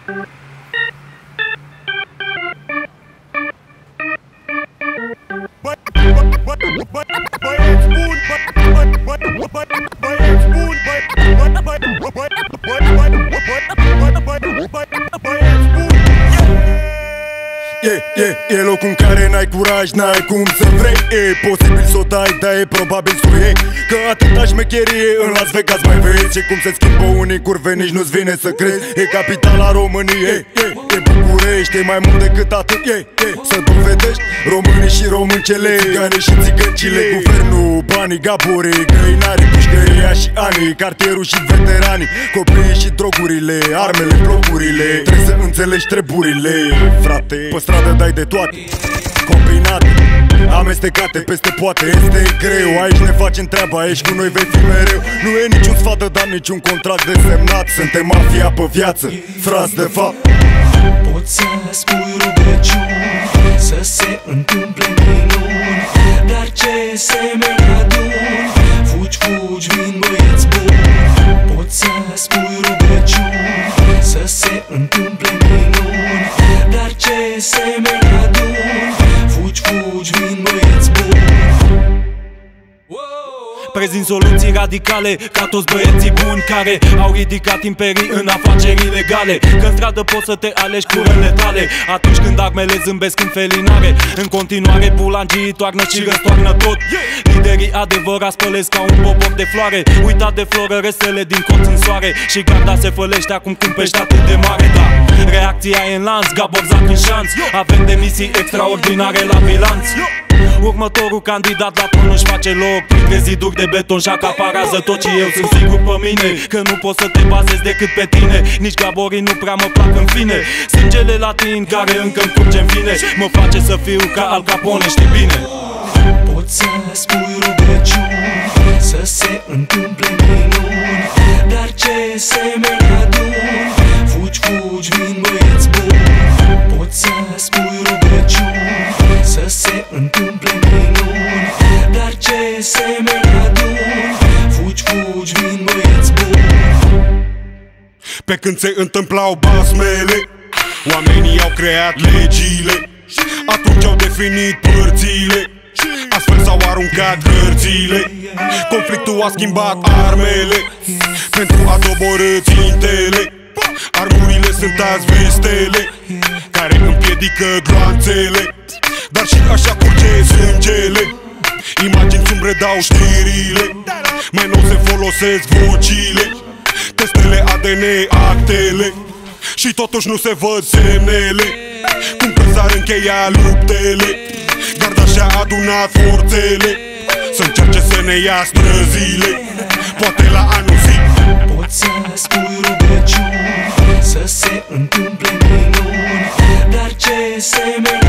E locul în care n-ai curaj, n-ai cum să vrei. E posibil să o dai, dar e probabil să o iei. Că atâta șmecherie în Las Vegas mai vezi. Și cum se schimbă unii curve, nici nu-ți vine să crezi. E capitala României, e București, e mai mult decât atât. Să dovedești românii și româncele, țiganii și țigăncile, guvernul, banii, gaborii, găinarii, pușcăria și anii, cartierul și veteranii, copiii și drogurile, armele, blocurile. Trebuie să înțelegi treburile, frate. Pe stradă dai de toate, combinate, amestecate peste poate. Este greu, aici ne facem treaba, aici cu noi vei fi mereu. Nu e niciun sfat de dat, niciun contract de semnat. Suntem mafia pe viață, frați de fapt. Poți să spui rugăciuni, să se întâmple minuni, dar ce semeni aduni, fugi, fugi, vin băieți buni. Poți să spui rugăciuni, să se întâmple minuni, dar ce semeni aduni, fugi, fugi, vin băieți buni. Prezint soluții radicale ca toți băieții buni care au ridicat imperii în afaceri ilegale. Că-n stradă poți să te alegi cu răle tale, atunci când armele zâmbesc în felinare. În continuare bulangii toarnă și răstoarnă tot. Liderii adevărați spălesc ca un popor de floare, uitat de floră restele din colț în soare. Și garda se fălește acum cum pești atât de mare, da. Reacția e în lanț, Gabor Zac în șanț. Avem demisii extraordinare la bilanț. Următorul candidat la tron își face loc printre ziduri de beton și acaparează tot. Și eu sunt sigur pe mine că nu poți să te bazezi decât pe tine. Nici gaborii nu prea mă plac în fine. Sângele latin care încă-mi curge în vine mă face să fiu ca Al Capone, știi bine. Poți să spui rugăciuni, să se întâmple minuni, dar ce semeni aduni, fugi, fugi, vin băieți buni. Poți să spui rugăciuni, să se întâmple minuni, dar ce semeni aduni, fugi, fugi, vin băieți buni. Pe când se întâmplau basmele, oamenii au creat legile, atunci au definit părțile, astfel s-au aruncat hărțile. Conflictul a schimbat armele pentru a doborî țintele. Armurile sunt azi vestele care împiedică gloanțele, dar și așa curge sângele. Imagini sumbre dau știrile, mai nou se folosesc vocile, testele ADN, actele, și totuși nu se văd semnele. Cum că s-ar încheia luptele, garda și-a adunat forțele să încerce să ne ia străzile, poate la anul zi. Poți să spui rugăciuni, să se întâmple minuni, dar ce semeni